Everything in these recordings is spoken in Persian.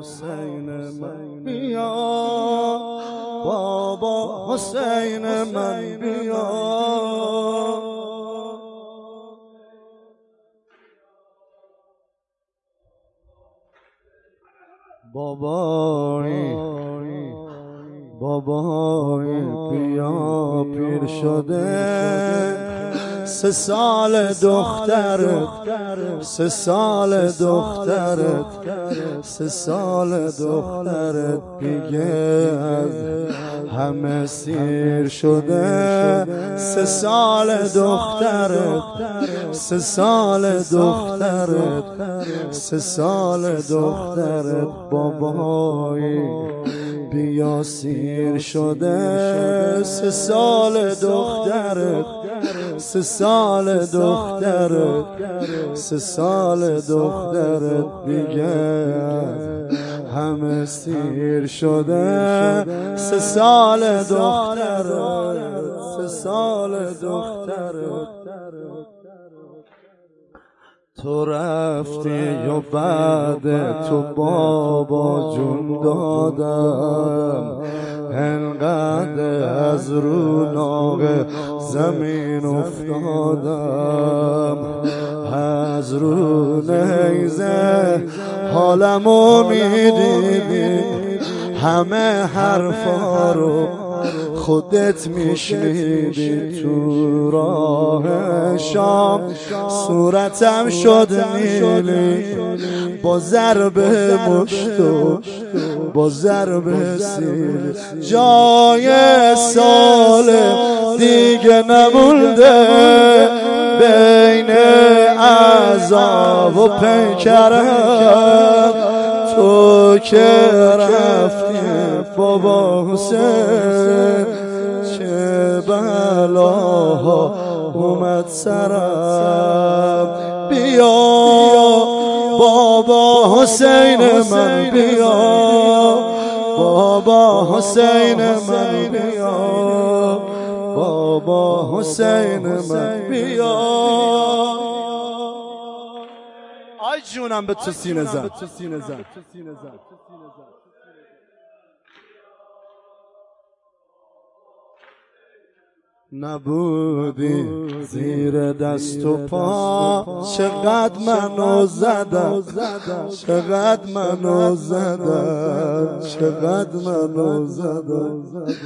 حسین من بیا، بابا حسین من بیا. بابایی بیا پیر شده 3 سال دخترت، 3 سال دخترت، 3 سال دخترت دیگه از همه سیر شده. 3 سال دخترت، 3 سال دخترت، 3 سال دخترت بابایی بیا سیر شده. 3 سال دخترت، 3 سال دخترت، 3 سال دخترت دیگه همه سیر شده. 3 سال دخترت، 3 سال دخترت. تو رفتی و بعد تو بابا جون دادم، انقدر از رو ناق زمین افتادم، از رو نیزه حالمو میدیدی، همه حرفا رو خودت میشنیدی. تو راه شام صورتم شد نیلی، با ضرب مشتو با ضرب سیلی. جای سال دیگه نمونده بین عذاب و پیکرم، تو که رفتی بابا حسین چه بلاها اومد سرم. بیا بابا حسین من بیا، بابا حسین من بیا، بابا حسین من بیا. آی جونم به تو سینه زن. نبودی زیر دست و پا، چقدر منو زدم، چقدر منو زدم، چقدر منو زدم.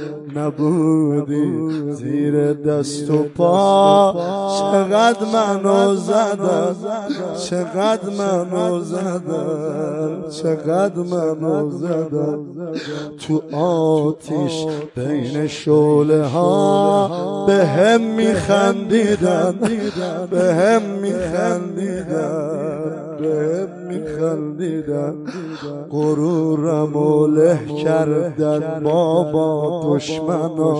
نبودی زیر دست و پا، چقدر منو زدم، چقدر منو زدم، چقدر منو زدم. تو آتیش بین شعله ها به هم میخندیدن، به هم میخندیدن، به هم میخندیدن. غرورمو له کردن بابا دشمنا،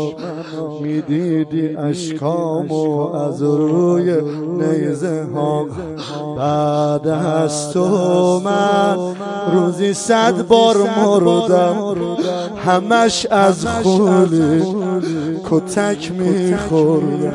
میدیدی اشکامو از روی نیزه ها. بعد از تو من روزی 100 بار مردم، همش از خولی کتک میخوردم.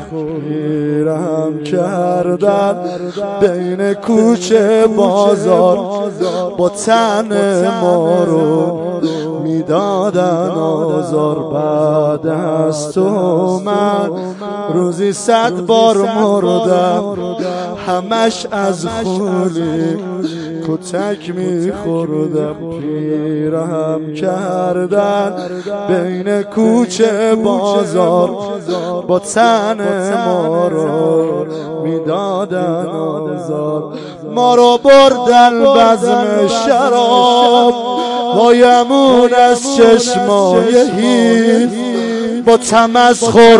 گیرم کردن بین کوچه بازار، با تن ما رو میدادن آزار. بعد از تو من روزی 100 بار مردم، همش از خولی کتک میخوردم. پیرم کردن بین کوچه بازار، با تن ما رو میدادن آزار. ما رو بردن بزم شراب، وایمون از چشمای هیز، با تمسخر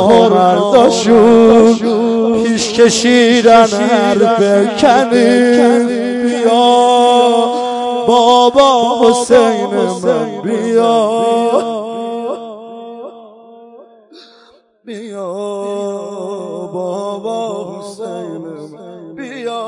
نامرداشون پیش کشیدن حرف کنی. بیا بابا حسین من بیا، بیا بابا حسین من بیا.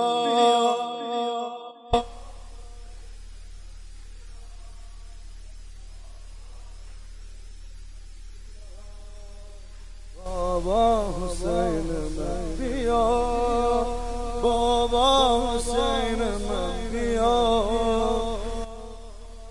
بابا حسین من بیا، بابا حسین من بیا.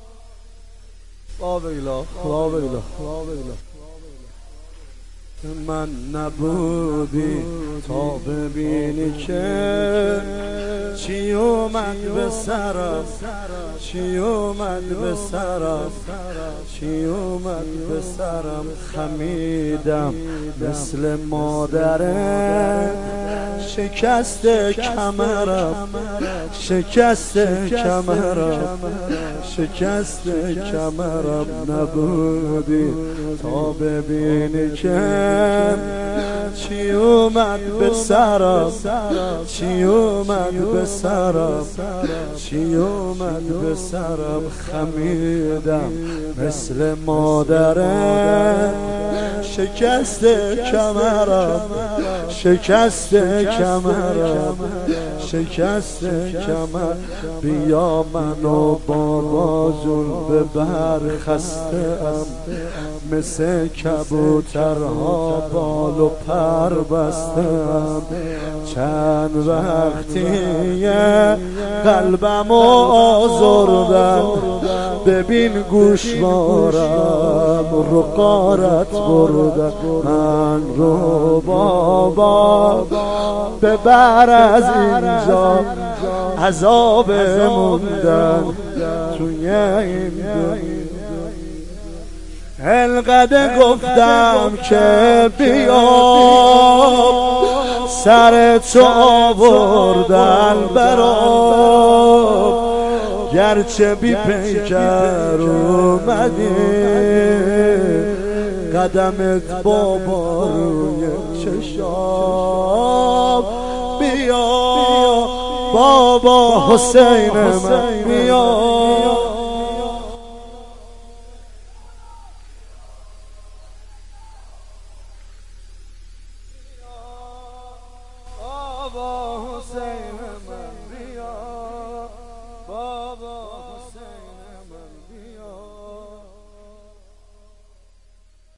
من نبودی تا ببینی که چی اومد به سرم، چی اومد به سرم، چی اومد به سرم. خمیدم مثل مادره، شکست کمرم، شکست کمرم، شکست کمرم. نبودی تا ببینی که چی اومد به سرم، چی اومد به سرم، چی اومد به سرم. خمیدم مثل مادره، شکست کمرم، شکست کمرم، شکست کمر. بیا منو بابا جون ببر، خسته ام مثل کبوترها بال و پر بستم. چند وقتیه قلبمو آزردم، ببین گوشوارم رو غارت بردم. من رو بابا ببر از اینجا، عذاب موندن توی این دنیا. انقدر گفتم که بیا، سر تو آوردن برام، گرچه بی پیکر اومدی، قدمت بابا روی چشام. بیا بابا حسین من، بیا.